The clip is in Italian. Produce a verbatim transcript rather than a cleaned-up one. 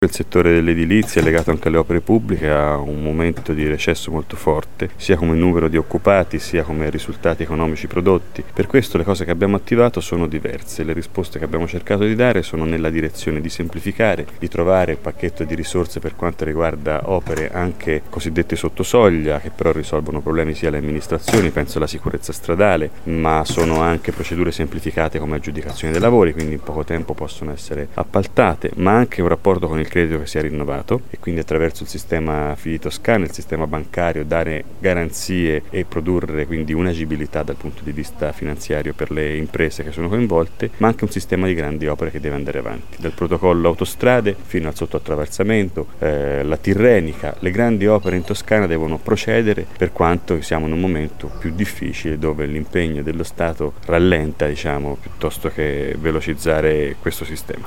Il settore dell'edilizia, legato anche alle opere pubbliche, ha un momento di recesso molto forte, sia come numero di occupati, sia come risultati economici prodotti. Per questo le cose che abbiamo attivato sono diverse. Le risposte che abbiamo cercato di dare sono nella direzione di semplificare, di trovare un pacchetto di risorse per quanto riguarda opere anche cosiddette sotto soglia, che però risolvono problemi sia alle amministrazioni, penso alla sicurezza stradale, ma sono anche procedure semplificate come aggiudicazione dei lavori, quindi in poco tempo possono essere appaltate, ma anche un rapporto con il credito che sia rinnovato e quindi attraverso il sistema Fidi Toscana, il sistema bancario, dare garanzie e produrre quindi un'agibilità dal punto di vista finanziario per le imprese che sono coinvolte, ma anche un sistema di grandi opere che deve andare avanti, dal protocollo autostrade fino al sottoattraversamento, eh, la tirrenica. Le grandi opere in Toscana devono procedere, per quanto siamo in un momento più difficile dove l'impegno dello Stato rallenta, diciamo, piuttosto che velocizzare questo sistema.